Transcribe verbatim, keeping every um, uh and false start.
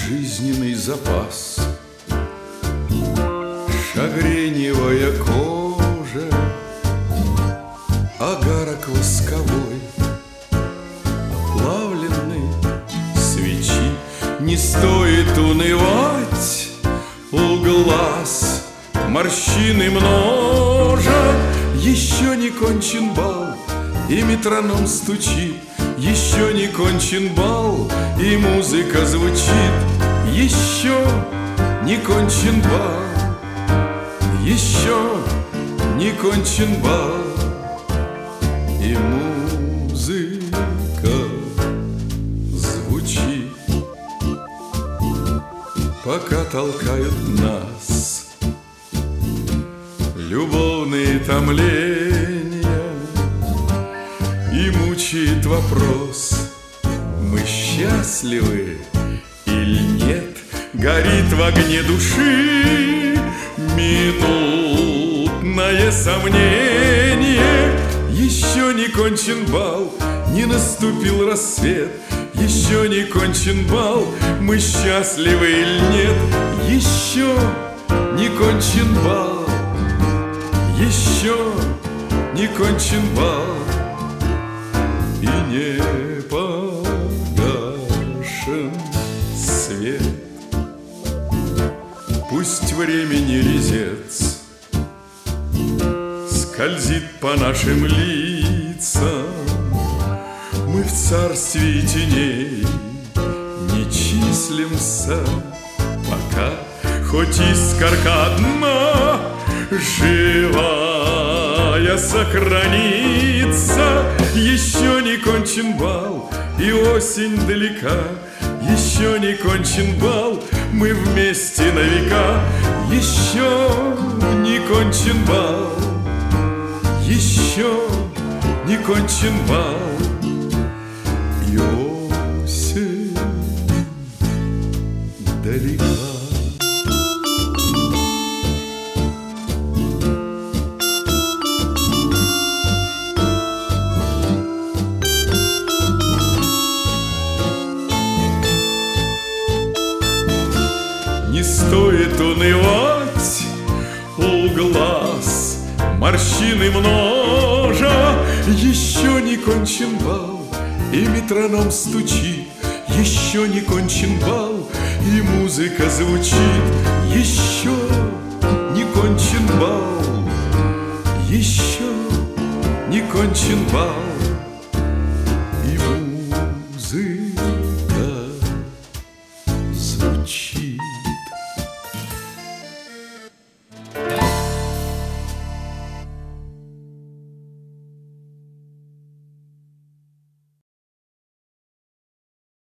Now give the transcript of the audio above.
жизненный запас. Шагреневая кожа, агарок восковой, плавленные свечи. Не стоит унывать, у глаз морщины множа. Еще не кончен бал, и метроном стучит. Еще не кончен бал, и музыка звучит. Еще не кончен бал, еще не кончен бал, и музыка звучит. Пока толкают нас любовные томления, и мучает вопрос: мы счастливы или нет? Горит в огне души минутное сомнение. Еще не кончен бал, не наступил рассвет. Еще не кончен бал, мы счастливы или нет? Еще не кончен бал, еще не кончен бал, и не погашен свет. Пусть времени резец скользит по нашим лицам, мы в царстве теней не числимся пока. Хоть искорка одна живая сохранится. Еще не кончен бал, и осень далека. Еще не кончен бал, мы вместе на века. Еще не кончен бал, еще не кончен бал, и осень далека. Не стоит унывать, у глаз морщины множа. Еще не кончен бал, и метроном стучит. Еще не кончен бал, и музыка звучит. Еще не кончен бал, еще не кончен бал, и музыка